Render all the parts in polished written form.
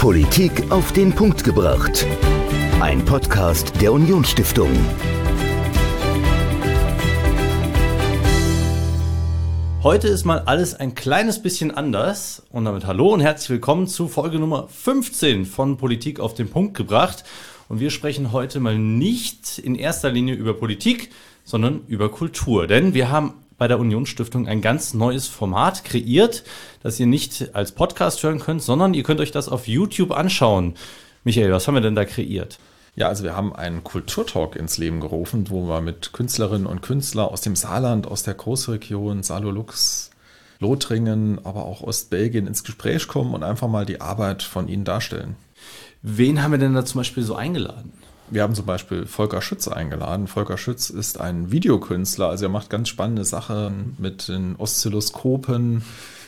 Politik auf den Punkt gebracht. Ein Podcast der Unionsstiftung. Heute ist mal alles ein kleines bisschen anders und damit hallo und herzlich willkommen zu Folge Nummer 15 von Politik auf den Punkt gebracht. Und wir sprechen heute mal nicht in erster Linie über Politik, sondern über Kultur. Denn wir haben bei der Unionsstiftung ein ganz neues Format kreiert, das ihr nicht als Podcast hören könnt, sondern ihr könnt euch das auf YouTube anschauen. Michael, was haben wir denn da kreiert? Ja, also wir haben einen Kulturtalk ins Leben gerufen, wo wir mit Künstlerinnen und Künstlern aus dem Saarland, aus der Großregion, Saarlouis, Lothringen, aber auch Ostbelgien ins Gespräch kommen und einfach mal die Arbeit von ihnen darstellen. Wen haben wir denn da zum Beispiel so eingeladen? Wir haben zum Beispiel Volker Schütz eingeladen. Volker Schütz ist ein Videokünstler, also er macht ganz spannende Sachen mit den Oszilloskopen,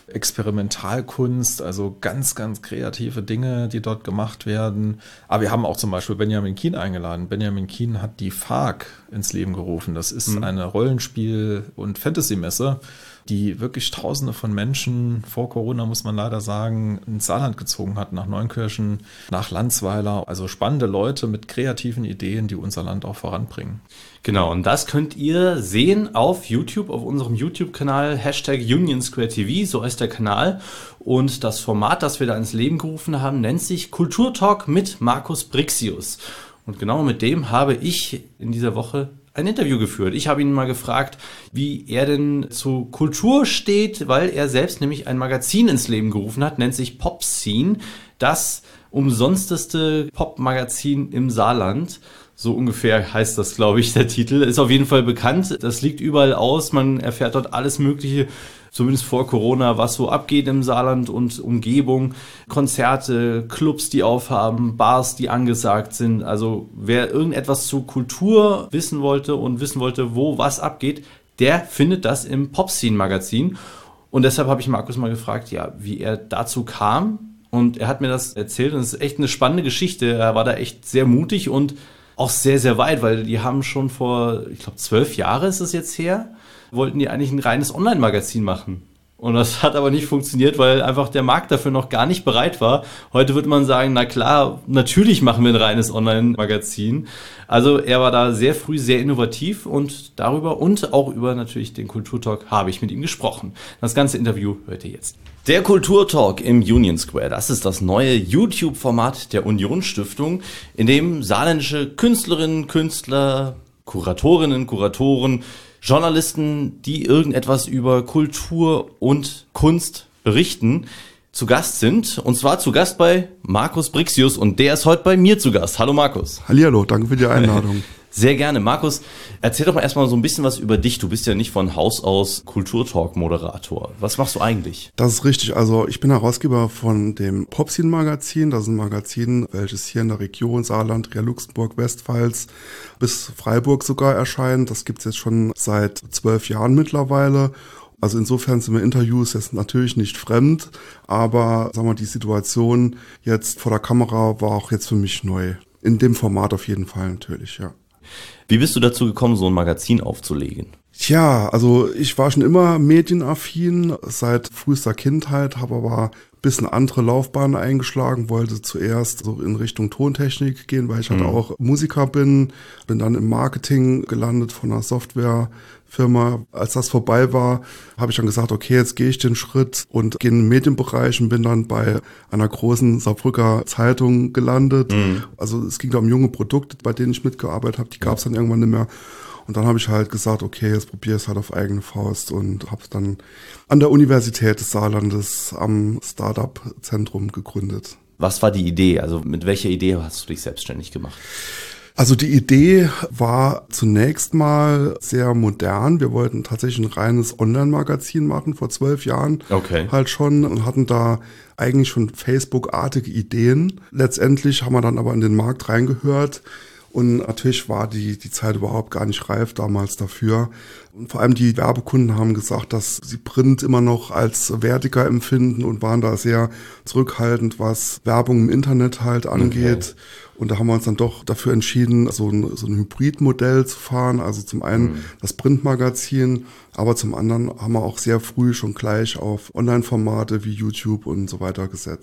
Experimentalkunst, also ganz, ganz kreative Dinge, die dort gemacht werden. Aber wir haben auch zum Beispiel Benjamin Kien eingeladen. Benjamin Kien hat die FARC ins Leben gerufen. Das ist eine Rollenspiel- und Fantasy-Messe, die wirklich Tausende von Menschen vor Corona, muss man leider sagen, ins Saarland gezogen hat, nach Neunkirchen, nach Landsweiler. Also spannende Leute mit kreativen Ideen, die unser Land auch voranbringen. Genau, und das könnt ihr sehen auf YouTube, auf unserem YouTube-Kanal, #UnionSquareTV, so heißt der Kanal. Und das Format, das wir da ins Leben gerufen haben, nennt sich Kulturtalk mit Markus Brixius. Und genau mit dem habe ich in dieser Woche ein Interview geführt. Ich habe ihn mal gefragt, wie er denn zu Kultur steht, weil er selbst nämlich ein Magazin ins Leben gerufen hat, nennt sich Popscene, das umsonsteste Popmagazin im Saarland. So ungefähr heißt das, glaube ich, der Titel. Ist auf jeden Fall bekannt. Das liegt überall aus. Man erfährt dort alles Mögliche, zumindest vor Corona, was so abgeht im Saarland und Umgebung. Konzerte, Clubs, die aufhaben, Bars, die angesagt sind. Also wer irgendetwas zu Kultur wissen wollte und wissen wollte, wo was abgeht, der findet das im Popscene-Magazin. Und deshalb habe ich Markus mal gefragt, ja, wie er dazu kam. Und er hat mir das erzählt und es ist echt eine spannende Geschichte. Er war da echt sehr mutig und auch sehr, sehr weit, weil die haben schon vor, ich glaube 12 Jahre ist es jetzt her, wollten die eigentlich ein reines Online-Magazin machen. Und das hat aber nicht funktioniert, weil einfach der Markt dafür noch gar nicht bereit war. Heute würde man sagen, na klar, natürlich machen wir ein reines Online-Magazin. Also er war da sehr früh sehr innovativ und darüber und auch über natürlich den Kulturtalk habe ich mit ihm gesprochen. Das ganze Interview hört ihr jetzt. Der Kulturtalk im Union Square, das ist das neue YouTube-Format der Unionsstiftung, in dem saarländische Künstlerinnen, Künstler, Kuratorinnen, Kuratoren, Journalisten, die irgendetwas über Kultur und Kunst berichten, zu Gast sind. Und zwar zu Gast bei Markus Brixius und der ist heute bei mir zu Gast. Hallo Markus. Hallihallo, danke für die Einladung. Sehr gerne. Markus, erzähl doch mal erstmal so ein bisschen was über dich. Du bist ja nicht von Haus aus Kulturtalk-Moderator. Was machst du eigentlich? Das ist richtig. Also ich bin Herausgeber von dem Popscene-Magazin. Das ist ein Magazin, welches hier in der Region Saarland, Luxemburg, Westpfalz bis Freiburg sogar erscheint. Das gibt's jetzt schon seit 12 Jahren mittlerweile. Also insofern sind mir Interviews jetzt natürlich nicht fremd, aber sagen wir, die Situation jetzt vor der Kamera war auch jetzt für mich neu. In dem Format auf jeden Fall natürlich, ja. Wie bist du dazu gekommen, so ein Magazin aufzulegen? Tja, also ich war schon immer medienaffin seit frühester Kindheit, habe aber ein bisschen andere Laufbahn eingeschlagen, wollte zuerst so in Richtung Tontechnik gehen, weil ich halt auch Musiker bin dann im Marketing gelandet von einer Softwarefirma. Als das vorbei war, habe ich dann gesagt, okay, jetzt gehe ich den Schritt und gehe in den Medienbereich und bin dann bei einer großen Saarbrücker Zeitung gelandet. Also es ging da um junge Produkte, bei denen ich mitgearbeitet habe, die gab es dann irgendwann nicht mehr. Und dann habe ich halt gesagt, okay, jetzt probiere ich es halt auf eigene Faust und habe dann an der Universität des Saarlandes am Startup-Zentrum gegründet. Was war die Idee? Also mit welcher Idee hast du dich selbstständig gemacht? Also die Idee war zunächst mal sehr modern. Wir wollten tatsächlich ein reines Online-Magazin machen, vor 12 Jahren halt schon und hatten da eigentlich schon Facebook-artige Ideen. Letztendlich haben wir dann aber in den Markt reingehört. Und natürlich war die Zeit überhaupt gar nicht reif damals dafür. Und vor allem die Werbekunden haben gesagt, dass sie Print immer noch als wertiger empfinden und waren da sehr zurückhaltend, was Werbung im Internet halt angeht. Und da haben wir uns dann doch dafür entschieden, so ein Hybridmodell zu fahren. Also zum einen das Printmagazin, aber zum anderen haben wir auch sehr früh schon gleich auf Online-Formate wie YouTube und so weiter gesetzt.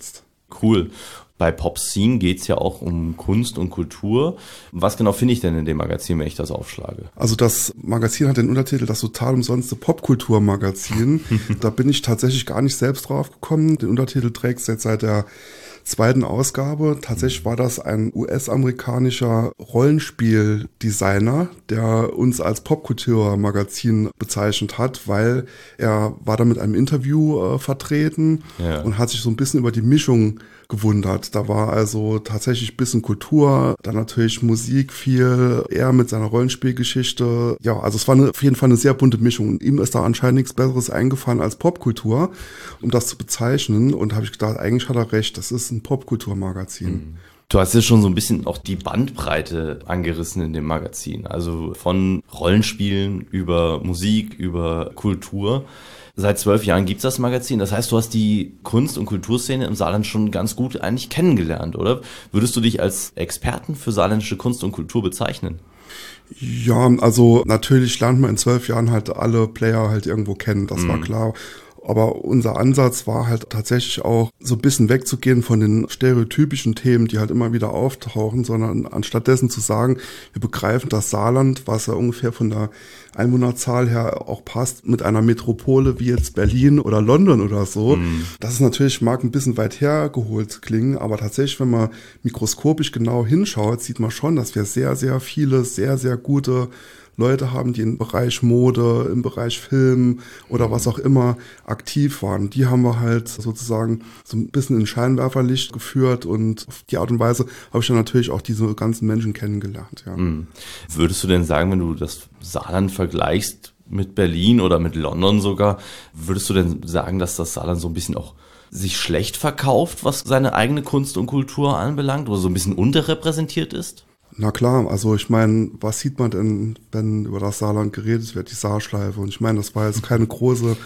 Cool. Bei Popscene geht es ja auch um Kunst und Kultur. Was genau finde ich denn in dem Magazin, wenn ich das aufschlage? Also das Magazin hat den Untertitel das total umsonste Popkulturmagazin. Da bin ich tatsächlich gar nicht selbst drauf gekommen. Den Untertitel trägt es seit der zweiten Ausgabe. Tatsächlich war das ein US-amerikanischer Rollenspieldesigner, der uns als Popkulturmagazin bezeichnet hat, weil er war da mit einem Interview vertreten und hat sich so ein bisschen über die Mischung gewundert. Da war also tatsächlich ein bisschen Kultur, dann natürlich Musik viel, er mit seiner Rollenspielgeschichte. Ja, also es war auf jeden Fall eine sehr bunte Mischung. Und ihm ist da anscheinend nichts Besseres eingefallen als Popkultur, um das zu bezeichnen. Und habe ich gedacht, eigentlich hat er recht, das ist ein Popkulturmagazin. Du hast ja schon so ein bisschen auch die Bandbreite angerissen in dem Magazin. Also von Rollenspielen über Musik, über Kultur. Seit 12 Jahren gibt's das Magazin. Das heißt, du hast die Kunst- und Kulturszene im Saarland schon ganz gut eigentlich kennengelernt, oder? Würdest du dich als Experten für saarländische Kunst und Kultur bezeichnen? Ja, also natürlich lernt man in 12 Jahren halt alle Player halt irgendwo kennen, das war klar. Aber unser Ansatz war halt tatsächlich auch so ein bisschen wegzugehen von den stereotypischen Themen, die halt immer wieder auftauchen, sondern anstattdessen zu sagen, wir begreifen das Saarland, was ja ungefähr von der Einwohnerzahl her auch passt, mit einer Metropole wie jetzt Berlin oder London oder so. Das ist natürlich, mag ein bisschen weit hergeholt klingen, aber tatsächlich, wenn man mikroskopisch genau hinschaut, sieht man schon, dass wir sehr, sehr viele, sehr, sehr gute Leute haben, die im Bereich Mode, im Bereich Film oder was auch immer aktiv waren. Die haben wir halt sozusagen so ein bisschen in Scheinwerferlicht geführt und auf die Art und Weise habe ich dann natürlich auch diese ganzen Menschen kennengelernt. Ja. Würdest du denn sagen, wenn du das Saarland vergleichst mit Berlin oder mit London sogar, würdest du denn sagen, dass das Saarland so ein bisschen auch sich schlecht verkauft, was seine eigene Kunst und Kultur anbelangt oder so ein bisschen unterrepräsentiert ist? Na klar, also ich meine, was sieht man denn, wenn über das Saarland geredet wird, die Saarschleife? Und ich meine, das war jetzt keine große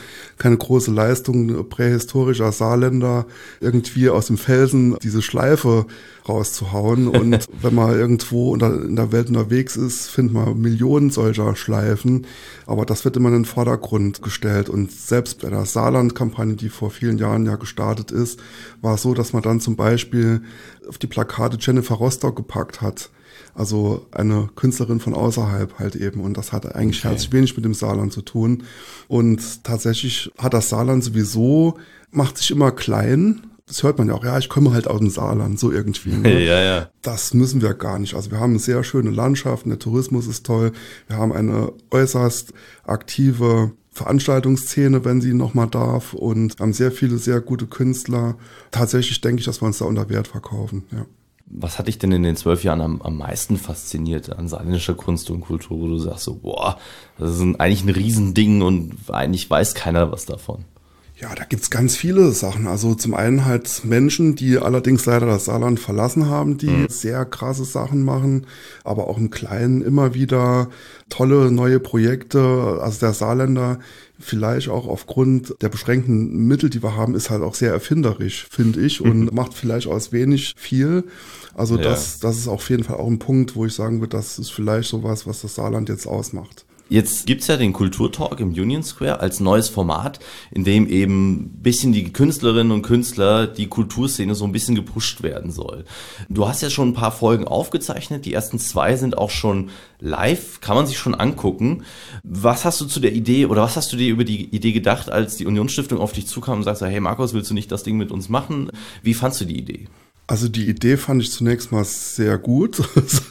Leistung prähistorischer Saarländer, irgendwie aus dem Felsen diese Schleife rauszuhauen. Und wenn man irgendwo in der Welt unterwegs ist, findet man Millionen solcher Schleifen. Aber das wird immer in den Vordergrund gestellt. Und selbst bei der Saarland-Kampagne, die vor vielen Jahren ja gestartet ist, war es so, dass man dann zum Beispiel auf die Plakate Jennifer Rostock gepackt hat. Also eine Künstlerin von außerhalb halt eben. Und das hat eigentlich herzlich wenig mit dem Saarland zu tun. Und tatsächlich hat das Saarland sowieso, macht sich immer klein. Das hört man ja auch, ja, ich komme halt aus dem Saarland, so irgendwie. Ne? Ja. Das müssen wir gar nicht. Also wir haben eine sehr schöne Landschaft, der Tourismus ist toll. Wir haben eine äußerst aktive Veranstaltungsszene, wenn sie nochmal darf, und haben sehr viele, sehr gute Künstler. Tatsächlich denke ich, dass wir uns da unter Wert verkaufen, ja. Was hat dich denn in den 12 Jahren am meisten fasziniert an saarländischer Kunst und Kultur, wo du sagst so, boah, das ist eigentlich ein Riesending und eigentlich weiß keiner was davon? Ja, da gibt's ganz viele Sachen. Also zum einen halt Menschen, die allerdings leider das Saarland verlassen haben, die sehr krasse Sachen machen, aber auch im Kleinen immer wieder tolle neue Projekte. Also der Saarländer, vielleicht auch aufgrund der beschränkten Mittel, die wir haben, ist halt auch sehr erfinderisch, finde ich, und macht vielleicht aus wenig viel. Also das ist auf jeden Fall auch ein Punkt, wo ich sagen würde, das ist vielleicht sowas, was das Saarland jetzt ausmacht. Jetzt gibt's ja den Kulturtalk im Union Square als neues Format, in dem eben ein bisschen die Künstlerinnen und Künstler, die Kulturszene so ein bisschen gepusht werden soll. Du hast ja schon ein paar Folgen aufgezeichnet, die ersten 2 sind auch schon live, kann man sich schon angucken. Was hast du zu der Idee oder was hast du dir über die Idee gedacht, als die Unionsstiftung auf dich zukam und sagst, hey Markus, willst du nicht das Ding mit uns machen? Wie fandst du die Idee? Also die Idee fand ich zunächst mal sehr gut.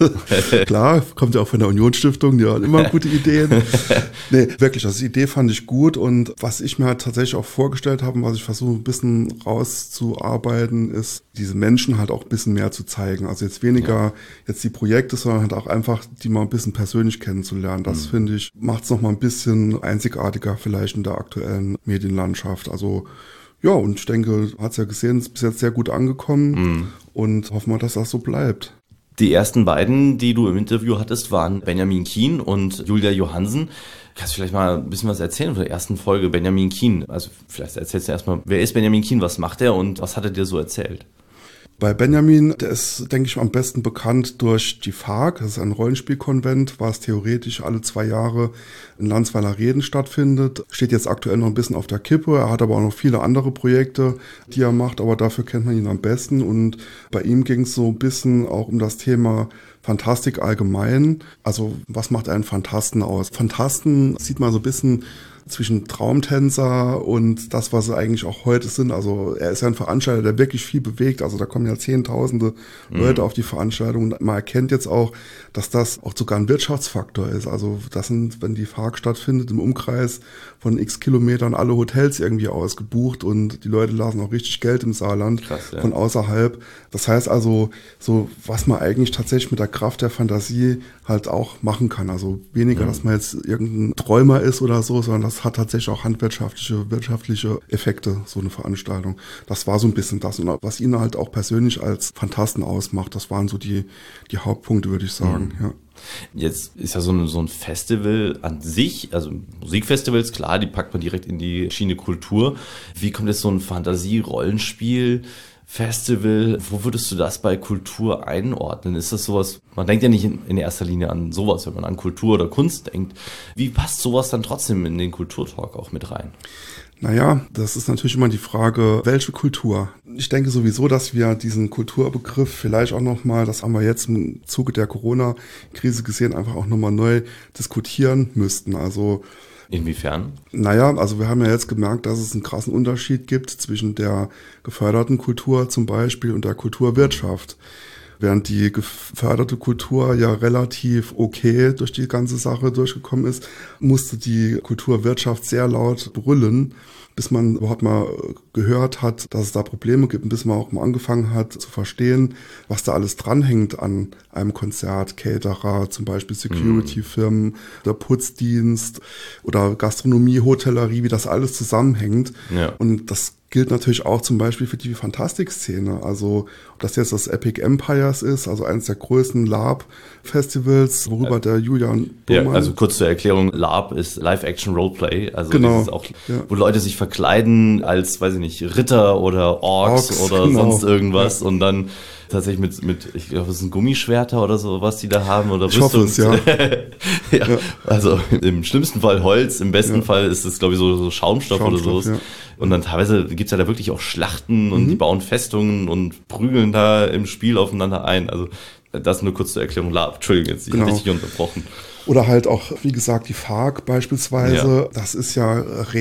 Klar, kommt ja auch von der Unionsstiftung, die haben immer gute Ideen. Nee, wirklich, also die Idee fand ich gut, und was ich mir halt tatsächlich auch vorgestellt habe und was ich versuche ein bisschen rauszuarbeiten, ist, diese Menschen halt auch ein bisschen mehr zu zeigen. Also jetzt weniger jetzt die Projekte, sondern halt auch einfach die mal ein bisschen persönlich kennenzulernen. Das finde ich, macht es nochmal ein bisschen einzigartiger vielleicht in der aktuellen Medienlandschaft. Also ja, und ich denke, hat's ja gesehen, ist bis jetzt sehr gut angekommen und hoffen wir, dass das so bleibt. Die ersten beiden, die du im Interview hattest, waren Benjamin Kien und Julia Johansen. Kannst du vielleicht mal ein bisschen was erzählen von der ersten Folge, Benjamin Kien? Also vielleicht erzählst du erstmal, wer ist Benjamin Kien, was macht er und was hat er dir so erzählt? Bei Benjamin, der ist, denke ich, am besten bekannt durch die FARC, das ist ein Rollenspielkonvent, was theoretisch alle 2 Jahre in Landsweiler Reden stattfindet. Steht jetzt aktuell noch ein bisschen auf der Kippe, er hat aber auch noch viele andere Projekte, die er macht, aber dafür kennt man ihn am besten. Und bei ihm ging es so ein bisschen auch um das Thema Fantastik allgemein. Also was macht einen Fantasten aus? Fantasten sieht man so ein bisschen zwischen Traumtänzer und das, was sie eigentlich auch heute sind. Also er ist ja ein Veranstalter, der wirklich viel bewegt. Also da kommen ja Zehntausende Leute auf die Veranstaltung. Man erkennt jetzt auch, dass das auch sogar ein Wirtschaftsfaktor ist. Also das sind, wenn die FARC stattfindet, im Umkreis von x Kilometern alle Hotels irgendwie ausgebucht und die Leute lassen auch richtig Geld im Saarland. Krass, ja. Von außerhalb. Das heißt also, so was man eigentlich tatsächlich mit der Kraft der Fantasie halt auch machen kann. Also weniger, dass man jetzt irgendein Träumer ist oder so, sondern das hat tatsächlich auch wirtschaftliche Effekte, so eine Veranstaltung. Das war so ein bisschen das. Und was ihn halt auch persönlich als Fantasten ausmacht, das waren so die Hauptpunkte, würde ich sagen, ja. Jetzt ist ja so ein Festival an sich, also Musikfestivals, klar, die packt man direkt in die Schiene Kultur. Wie kommt jetzt so ein Fantasie-Rollenspiel Festival, wo würdest du das bei Kultur einordnen? Ist das sowas, man denkt ja nicht in erster Linie an sowas, wenn man an Kultur oder Kunst denkt. Wie passt sowas dann trotzdem in den Kulturtalk auch mit rein? Naja, das ist natürlich immer die Frage, welche Kultur? Ich denke sowieso, dass wir diesen Kulturbegriff vielleicht auch nochmal, das haben wir jetzt im Zuge der Corona-Krise gesehen, einfach auch nochmal neu diskutieren müssten. Also inwiefern? Naja, also wir haben ja jetzt gemerkt, dass es einen krassen Unterschied gibt zwischen der geförderten Kultur zum Beispiel und der Kulturwirtschaft. Während die geförderte Kultur ja relativ okay durch die ganze Sache durchgekommen ist, musste die Kulturwirtschaft sehr laut brüllen, bis man überhaupt mal gehört hat, dass es da Probleme gibt und bis man auch mal angefangen hat zu verstehen, was da alles dranhängt an einem Konzert, Caterer, zum Beispiel Security-Firmen, der Putzdienst oder Gastronomie, Hotellerie, wie das alles zusammenhängt. Ja. Und das gilt natürlich auch zum Beispiel für die Fantastik-Szene. Also ob das jetzt das Epic Empires ist, also eines der größten LARP-Festivals, worüber der Julian Burmann... Ja, also kurz zur Erklärung, LARP ist Live-Action-Roleplay. Also genau, auch, ja, wo Leute sich verkleiden als, weiß ich nicht, Ritter oder Orks oder genau, sonst irgendwas, ja, und dann tatsächlich mit ich glaube, es sind Gummischwerter oder so, was die da haben, oder Rüstung. Ich hoffe es, ja. Ja. Also im schlimmsten Fall Holz, im besten Fall ist es, glaube ich, so Schaumstoff oder so. Ja. Und dann teilweise gibt's ja da wirklich auch Schlachten und die bauen Festungen und prügeln da im Spiel aufeinander ein. Also das nur kurz zur Erklärung. Entschuldigung, jetzt ich habe richtig unterbrochen. Oder halt auch, wie gesagt, die FARC beispielsweise. Ja. Das ist ja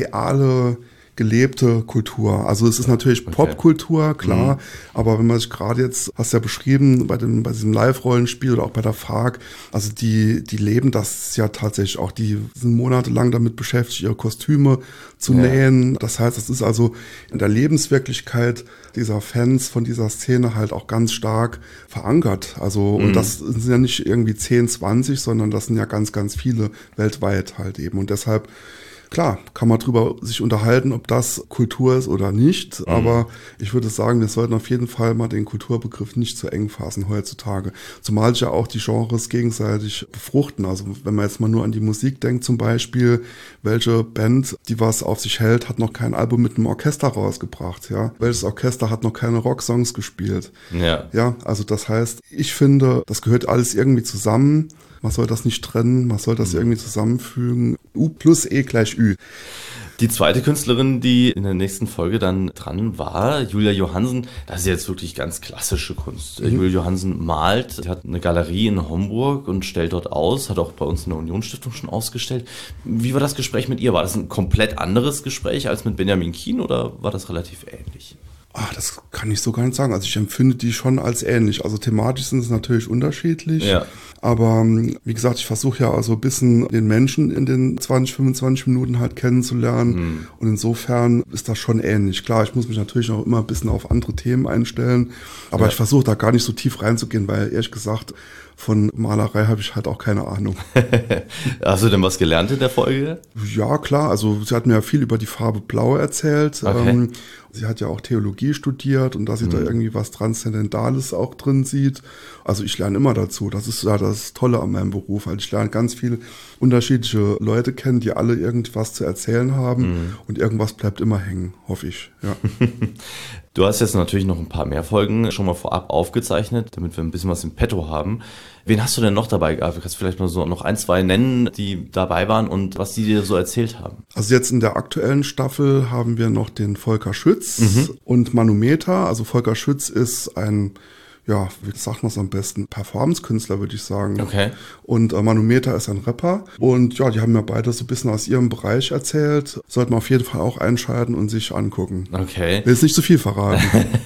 reale gelebte Kultur. Also es ist natürlich Popkultur, klar, aber wenn man sich gerade jetzt, hast du ja beschrieben, bei diesem Live-Rollenspiel oder auch bei der FARC, also die leben das ja tatsächlich auch, die sind monatelang damit beschäftigt, ihre Kostüme zu nähen. Das heißt, das ist also in der Lebenswirklichkeit dieser Fans von dieser Szene halt auch ganz stark verankert. Also, und das sind ja nicht irgendwie 10, 20, sondern das sind ja ganz, ganz viele weltweit halt eben. Und deshalb, klar, kann man drüber sich unterhalten, ob das Kultur ist oder nicht, aber ich würde sagen, wir sollten auf jeden Fall mal den Kulturbegriff nicht zu eng fassen heutzutage. Zumal sich ja auch die Genres gegenseitig befruchten. Also wenn man jetzt mal nur an die Musik denkt zum Beispiel, welche Band, die was auf sich hält, hat noch kein Album mit einem Orchester rausgebracht, ja? Welches Orchester hat noch keine Rocksongs gespielt? Ja, also das heißt, ich finde, das gehört alles irgendwie zusammen. Man soll das nicht trennen, man soll das irgendwie zusammenfügen. U plus E gleich Ü. Die zweite Künstlerin, die in der nächsten Folge dann dran war, Julia Johansen, das ist jetzt wirklich ganz klassische Kunst. Julia Johansen malt, hat eine Galerie in Homburg und stellt dort aus, hat auch bei uns in der Unionsstiftung schon ausgestellt. Wie war das Gespräch mit ihr? War das ein komplett anderes Gespräch als mit Benjamin Kien oder war das relativ ähnlich? Das kann ich so gar nicht sagen. Also ich empfinde die schon als ähnlich. Also thematisch sind es natürlich unterschiedlich. Ja. Aber wie gesagt, ich versuche ja also ein bisschen den Menschen in den 20, 25 Minuten halt kennenzulernen. Und insofern ist das schon ähnlich. Klar, ich muss mich natürlich auch immer ein bisschen auf andere Themen einstellen. Aber ich versuche da gar nicht so tief reinzugehen, weil ehrlich gesagt, von Malerei habe ich halt auch keine Ahnung. Hast du denn was gelernt in der Folge? Ja, klar. Also sie hat mir ja viel über die Farbe Blau erzählt. Okay. Sie hat ja auch Theologie studiert und dass sie da irgendwie was Transzendentales auch drin sieht. Also ich lerne immer dazu. Das ist ja das Tolle an meinem Beruf. Also ich lerne ganz viele unterschiedliche Leute kennen, die alle irgendwas zu erzählen haben und irgendwas bleibt immer hängen, hoffe ich. Ja. Du hast jetzt natürlich noch ein paar mehr Folgen schon mal vorab aufgezeichnet, damit wir ein bisschen was im Petto haben. Wen hast du denn noch dabei gehabt? Du kannst vielleicht mal so noch 1, 2 nennen, die dabei waren und was die dir so erzählt haben. Also jetzt in der aktuellen Staffel haben wir noch den Volker Schütz und Manometer. Also Volker Schütz ist ein, ja, wie sagt man es am besten, Performance-Künstler, würde ich sagen. Okay. Und Manometer ist ein Rapper. Und ja, die haben mir beide so ein bisschen aus ihrem Bereich erzählt. Sollte man auf jeden Fall auch einschalten und sich angucken. Okay. Will jetzt nicht zu viel verraten.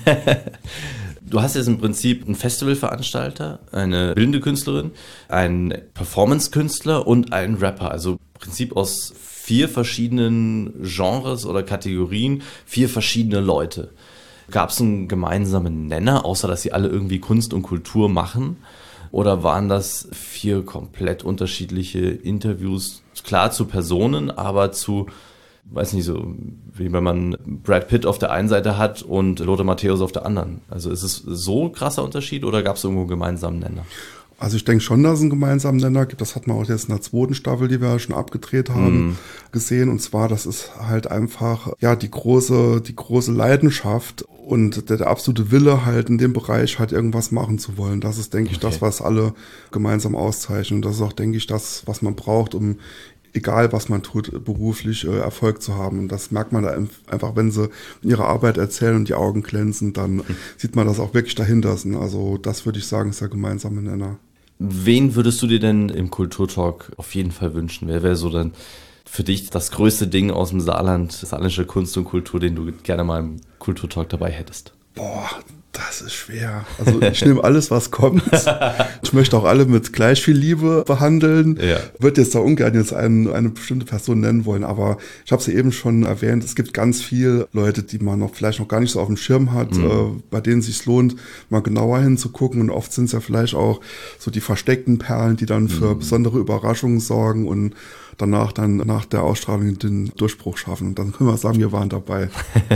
Du hast jetzt im Prinzip einen Festivalveranstalter, eine bildende Künstlerin, einen Performance-Künstler und einen Rapper. Also im Prinzip aus 4 verschiedenen Genres oder Kategorien, 4 verschiedene Leute. Gab es einen gemeinsamen Nenner, außer dass sie alle irgendwie Kunst und Kultur machen? Oder waren das 4 komplett unterschiedliche Interviews? Klar zu Personen, aber zu, weiß nicht, so wie wenn man Brad Pitt auf der einen Seite hat und Lothar Matthäus auf der anderen. Also ist es so ein krasser Unterschied oder gab es irgendwo einen gemeinsamen Nenner? Also ich denke schon, dass es einen gemeinsamen Nenner gibt. Das hat man auch jetzt in der 2. Staffel, die wir ja schon abgedreht haben, gesehen. Und zwar, das ist halt einfach, ja, die große Leidenschaft und der absolute Wille halt in dem Bereich halt irgendwas machen zu wollen. Das ist, denke ich, das, was alle gemeinsam auszeichnen. Und das ist auch, denke ich, das, was man braucht, um egal was man tut, beruflich Erfolg zu haben. Und das merkt man da einfach, wenn sie ihre Arbeit erzählen und die Augen glänzen, dann sieht man das auch wirklich dahinter. Also das würde ich sagen, ist der gemeinsame Nenner. Wen würdest du dir denn im Kulturtalk auf jeden Fall wünschen? Wer wäre so dann für dich das größte Ding aus dem Saarland, saarländische Kunst und Kultur, den du gerne mal im Kulturtalk dabei hättest? Boah, das ist schwer. Also ich nehme alles, was kommt. Ich möchte auch alle mit gleich viel Liebe behandeln. Ja. Würde jetzt da ungern jetzt eine bestimmte Person nennen wollen, aber ich habe es ja eben schon erwähnt, es gibt ganz viele Leute, die man vielleicht noch gar nicht so auf dem Schirm hat, bei denen es sich lohnt, mal genauer hinzugucken. Und oft sind es ja vielleicht auch so die versteckten Perlen, die dann für besondere Überraschungen sorgen und danach dann nach der Ausstrahlung den Durchbruch schaffen. Und dann können wir sagen, wir waren dabei.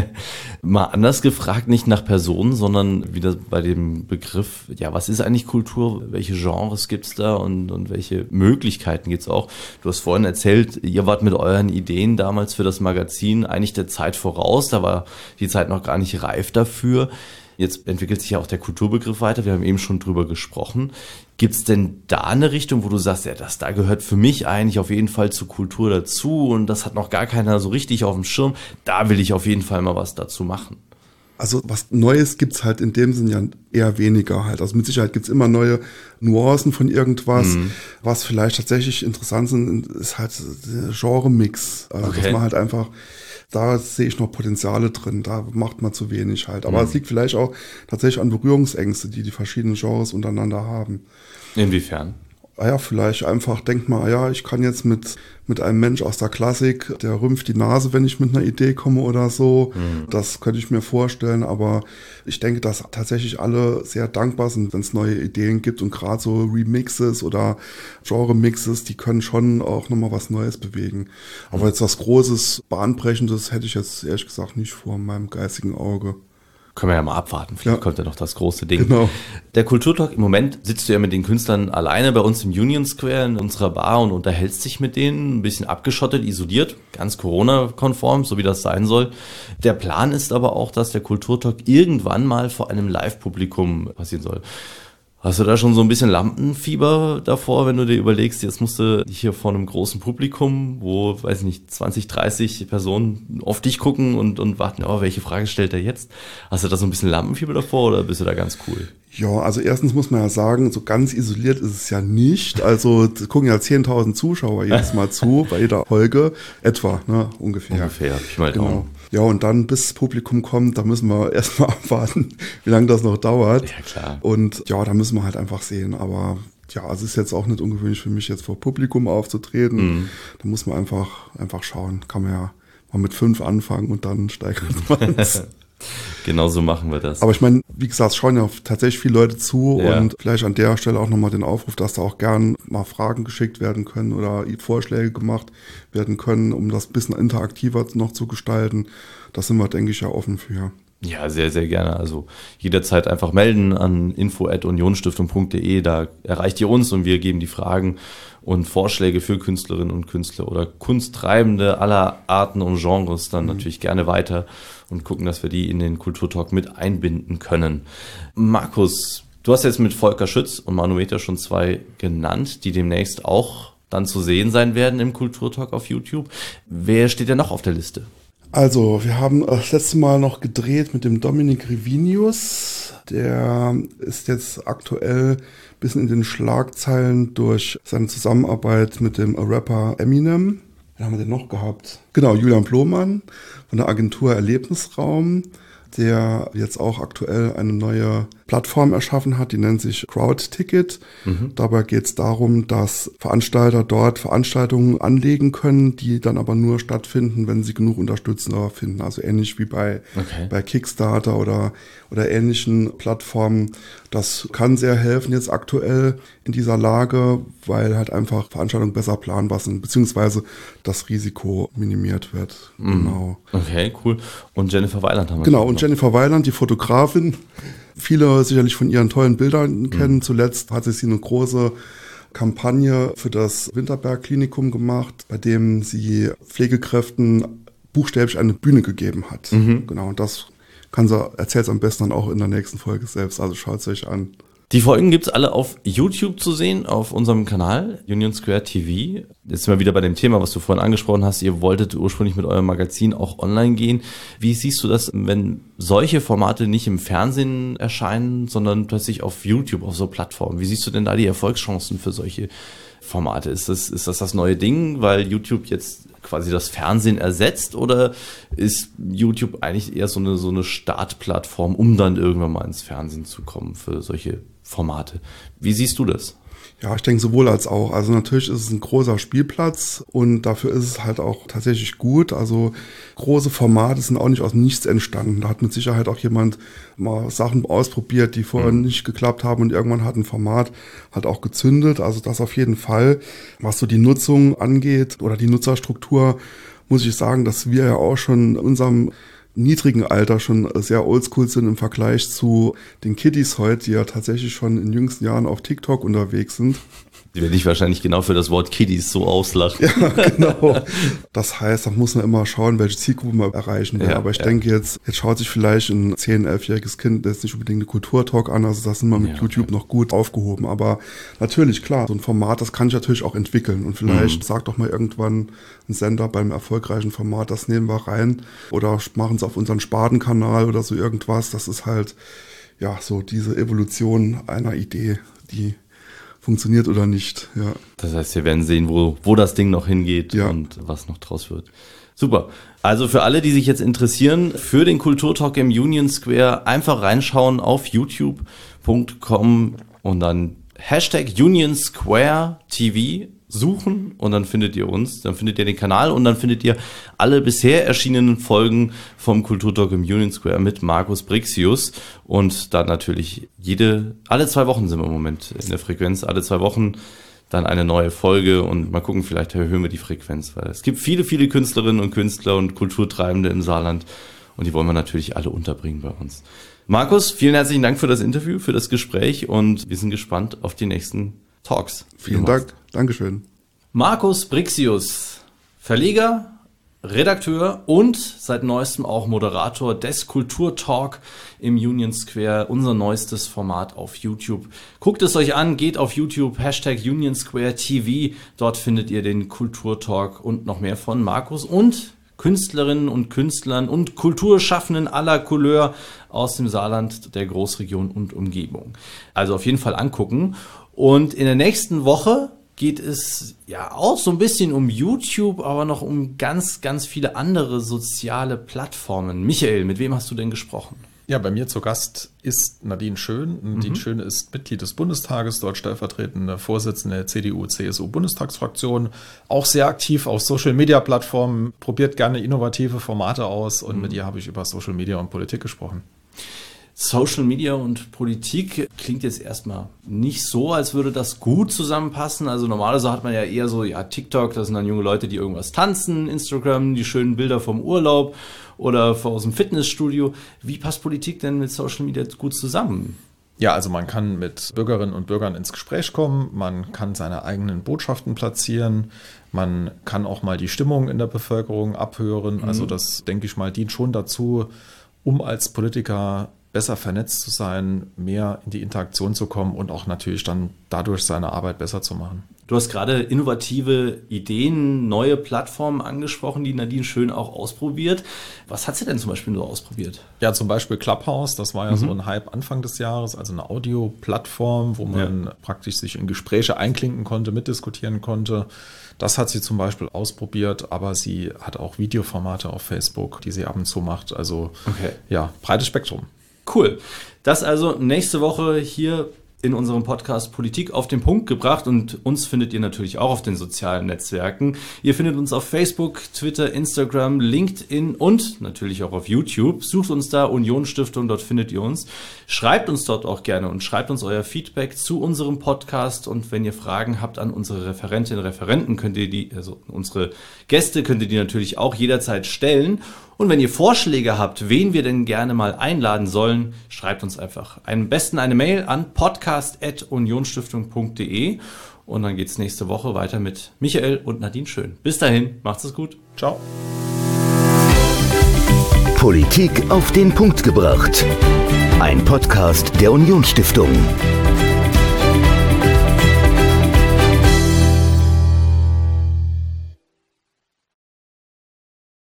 Mal anders gefragt, nicht nach Personen, sondern wieder bei dem Begriff, ja, was ist eigentlich Kultur? Welche Genres gibt's da und welche Möglichkeiten gibt's auch? Du hast vorhin erzählt, ihr wart mit euren Ideen damals für das Magazin eigentlich der Zeit voraus. Da war die Zeit noch gar nicht reif dafür. Jetzt entwickelt sich ja auch der Kulturbegriff weiter. Wir haben eben schon drüber gesprochen. Gibt's denn da eine Richtung, wo du sagst, ja, das da gehört für mich eigentlich auf jeden Fall zur Kultur dazu und das hat noch gar keiner so richtig auf dem Schirm. Da will ich auf jeden Fall mal was dazu machen. Also was Neues gibt's halt in dem Sinn ja eher weniger halt. Also mit Sicherheit gibt's immer neue Nuancen von irgendwas. Was vielleicht tatsächlich interessant sind, ist halt der Genre-Mix. Also dass man halt einfach, da sehe ich noch Potenziale drin, da macht man zu wenig halt. Aber es liegt vielleicht auch tatsächlich an Berührungsängste, die verschiedenen Genres untereinander haben. Inwiefern? Ja, vielleicht einfach denkt man, ja, ich kann jetzt mit einem Mensch aus der Klassik, der rümpft die Nase, wenn ich mit einer Idee komme oder so. Das könnte ich mir vorstellen, aber ich denke, dass tatsächlich alle sehr dankbar sind, wenn es neue Ideen gibt und gerade so Remixes oder Genre-Mixes, die können schon auch nochmal was Neues bewegen. Aber jetzt was Großes, Bahnbrechendes hätte ich jetzt ehrlich gesagt nicht vor meinem geistigen Auge. Können wir ja mal abwarten, vielleicht kommt ja noch das große Ding. Genau. Der Kulturtalk, im Moment sitzt du ja mit den Künstlern alleine bei uns im Union Square in unserer Bar und unterhältst dich mit denen, ein bisschen abgeschottet, isoliert, ganz Corona-konform, so wie das sein soll. Der Plan ist aber auch, dass der Kulturtalk irgendwann mal vor einem Live-Publikum passieren soll. Hast du da schon so ein bisschen Lampenfieber davor, wenn du dir überlegst, jetzt musst du hier vor einem großen Publikum, wo, weiß ich nicht, 20, 30 Personen auf dich gucken und warten, oh, welche Frage stellt er jetzt? Hast du da so ein bisschen Lampenfieber davor oder bist du da ganz cool? Ja, also erstens muss man ja sagen, so ganz isoliert ist es ja nicht. Also gucken ja 10.000 Zuschauer jedes Mal zu, bei jeder Folge etwa, ne, ungefähr. Ungefähr, ich mal genau. Ja, und dann, bis das Publikum kommt, da müssen wir erstmal abwarten, wie lange das noch dauert. Ja, klar. Und ja, da müssen wir halt einfach sehen. Aber ja, es ist jetzt auch nicht ungewöhnlich für mich, jetzt vor Publikum aufzutreten. Da muss man einfach schauen. Kann man ja mal mit 5 anfangen und dann steigert man es. Genau so machen wir das. Aber ich meine, wie gesagt, es schauen ja tatsächlich viele Leute zu und vielleicht an der Stelle auch nochmal den Aufruf, dass da auch gern mal Fragen geschickt werden können oder Vorschläge gemacht werden können, um das ein bisschen interaktiver noch zu gestalten. Da sind wir, denke ich, ja offen für. Ja, sehr, sehr gerne. Also jederzeit einfach melden an info@unionsstiftung.de. Da erreicht ihr uns und wir geben die Fragen und Vorschläge für Künstlerinnen und Künstler oder Kunsttreibende aller Arten und Genres dann natürlich gerne weiter und gucken, dass wir die in den Kulturtalk mit einbinden können. Markus, du hast jetzt mit Volker Schütz und Manometer schon 2 genannt, die demnächst auch dann zu sehen sein werden im Kulturtalk auf YouTube. Wer steht denn noch auf der Liste? Also, wir haben das letzte Mal noch gedreht mit dem Dominik Rivinius. Der ist jetzt aktuell ein bisschen in den Schlagzeilen durch seine Zusammenarbeit mit dem Rapper Eminem. Wen haben wir denn noch gehabt? Genau, Julian Blomann von der Agentur Erlebnisraum, der jetzt auch aktuell eine neue Plattform erschaffen hat, die nennt sich Crowdticket. Dabei geht es darum, dass Veranstalter dort Veranstaltungen anlegen können, die dann aber nur stattfinden, wenn sie genug Unterstützer finden. Also ähnlich wie bei Kickstarter oder ähnlichen Plattformen. Das kann sehr helfen jetzt aktuell in dieser Lage, weil halt einfach Veranstaltungen besser planbar sind, beziehungsweise das Risiko minimiert wird. Genau. Okay, cool. Und Jennifer Weiland haben wir. Genau, und Jennifer Weiland, die Fotografin. Viele sicherlich von ihren tollen Bildern kennen. Zuletzt hatte sie eine große Kampagne für das Winterberg-Klinikum gemacht, bei dem sie Pflegekräften buchstäblich eine Bühne gegeben hat. Genau, und das erzählt es am besten dann auch in der nächsten Folge selbst. Also schaut es euch an. Die Folgen gibt's alle auf YouTube zu sehen, auf unserem Kanal Union Square TV. Jetzt sind wir wieder bei dem Thema, was du vorhin angesprochen hast. Ihr wolltet ursprünglich mit eurem Magazin auch online gehen. Wie siehst du das, wenn solche Formate nicht im Fernsehen erscheinen, sondern plötzlich auf YouTube, auf so Plattformen? Wie siehst du denn da die Erfolgschancen für solche Formate? Ist das neue Ding, weil YouTube jetzt quasi das Fernsehen ersetzt, oder ist YouTube eigentlich eher so eine Startplattform, um dann irgendwann mal ins Fernsehen zu kommen für solche Formate? Wie siehst du das? Ja, ich denke sowohl als auch. Also natürlich ist es ein großer Spielplatz und dafür ist es halt auch tatsächlich gut. Also große Formate sind auch nicht aus nichts entstanden. Da hat mit Sicherheit auch jemand mal Sachen ausprobiert, die vorher nicht geklappt haben, und irgendwann hat ein Format halt auch gezündet. Also das auf jeden Fall. Was so die Nutzung angeht oder die Nutzerstruktur, muss ich sagen, dass wir ja auch schon in unserem niedrigen Alter schon sehr oldschool sind im Vergleich zu den Kiddies heute, die ja tatsächlich schon in jüngsten Jahren auf TikTok unterwegs sind. Die werde ich wahrscheinlich genau für das Wort Kiddies so auslachen. Ja, genau. Das heißt, da muss man immer schauen, welche Zielgruppe man erreichen will. Aber ich denke, jetzt schaut sich vielleicht ein 10-, 11-jähriges Kind jetzt nicht unbedingt eine Kulturtalk an. Also das sind wir mit YouTube noch gut aufgehoben. Aber natürlich, klar, so ein Format, das kann ich natürlich auch entwickeln. Und vielleicht sagt doch mal irgendwann ein Sender beim erfolgreichen Format, das nehmen wir rein. Oder machen es auf unseren Spatenkanal oder so irgendwas. Das ist halt, ja, so diese Evolution einer Idee, die funktioniert oder nicht. Ja. Das heißt, wir werden sehen, wo das Ding noch hingeht und was noch draus wird. Super. Also für alle, die sich jetzt interessieren für den Kulturtalk im Union Square, einfach reinschauen auf youtube.com und dann #Union Square TV suchen und dann findet ihr uns, dann findet ihr den Kanal und dann findet ihr alle bisher erschienenen Folgen vom Kulturtalk im Union Square mit Markus Brixius, und dann natürlich alle 2 Wochen sind wir im Moment in der Frequenz, alle 2 Wochen dann eine neue Folge, und mal gucken, vielleicht erhöhen wir die Frequenz, weil es gibt viele, viele Künstlerinnen und Künstler und Kulturtreibende im Saarland und die wollen wir natürlich alle unterbringen bei uns. Markus, vielen herzlichen Dank für das Interview, für das Gespräch, und wir sind gespannt auf die nächsten Talks. Vielen Dank. Dankeschön. Markus Brixius, Verleger, Redakteur und seit neuestem auch Moderator des Kulturtalk im Union Square, unser neuestes Format auf YouTube. Guckt es euch an, geht auf YouTube, #Union Square TV, dort findet ihr den Kulturtalk und noch mehr von Markus und Künstlerinnen und Künstlern und Kulturschaffenden aller Couleur aus dem Saarland, der Großregion und Umgebung. Also auf jeden Fall angucken. Und in der nächsten Woche geht es ja auch so ein bisschen um YouTube, aber noch um ganz, ganz viele andere soziale Plattformen. Michael, mit wem hast du denn gesprochen? Ja, bei mir zu Gast ist Nadine Schön. Nadine Schön ist Mitglied des Bundestages, dort stellvertretende Vorsitzende der CDU-CSU-Bundestagsfraktion, auch sehr aktiv auf Social-Media-Plattformen, probiert gerne innovative Formate aus, und mit ihr habe ich über Social Media und Politik gesprochen. Social Media und Politik klingt jetzt erstmal nicht so, als würde das gut zusammenpassen. Also normalerweise hat man ja eher so, TikTok, das sind dann junge Leute, die irgendwas tanzen, Instagram, die schönen Bilder vom Urlaub, oder aus dem Fitnessstudio. Wie passt Politik denn mit Social Media gut zusammen? Ja, also man kann mit Bürgerinnen und Bürgern ins Gespräch kommen, man kann seine eigenen Botschaften platzieren, man kann auch mal die Stimmung in der Bevölkerung abhören. Also das, denke ich mal, dient schon dazu, um als Politiker besser vernetzt zu sein, mehr in die Interaktion zu kommen und auch natürlich dann dadurch seine Arbeit besser zu machen. Du hast gerade innovative Ideen, neue Plattformen angesprochen, die Nadine Schön auch ausprobiert. Was hat sie denn zum Beispiel so ausprobiert? Ja, zum Beispiel Clubhouse, das war ja so ein Hype Anfang des Jahres, also eine Audioplattform, wo man praktisch sich in Gespräche einklinken konnte, mitdiskutieren konnte. Das hat sie zum Beispiel ausprobiert, aber sie hat auch Videoformate auf Facebook, die sie ab und zu macht. Also ja, breites Spektrum. Cool. Das also nächste Woche hier in unserem Podcast Politik auf den Punkt gebracht, und uns findet ihr natürlich auch auf den sozialen Netzwerken. Ihr findet uns auf Facebook, Twitter, Instagram, LinkedIn und natürlich auch auf YouTube. Sucht uns da Union Stiftung, dort findet ihr uns. Schreibt uns dort auch gerne und schreibt uns euer Feedback zu unserem Podcast, und wenn ihr Fragen habt an unsere Referentinnen und Referenten, könnt ihr unsere Gäste könnt ihr die natürlich auch jederzeit stellen. Und wenn ihr Vorschläge habt, wen wir denn gerne mal einladen sollen, schreibt uns einfach. Am besten eine Mail an podcast@unionstiftung.de, und dann geht's nächste Woche weiter mit Michael und Nadine Schön. Bis dahin, macht's es gut. Ciao. Politik auf den Punkt gebracht. Ein Podcast der Union Stiftung.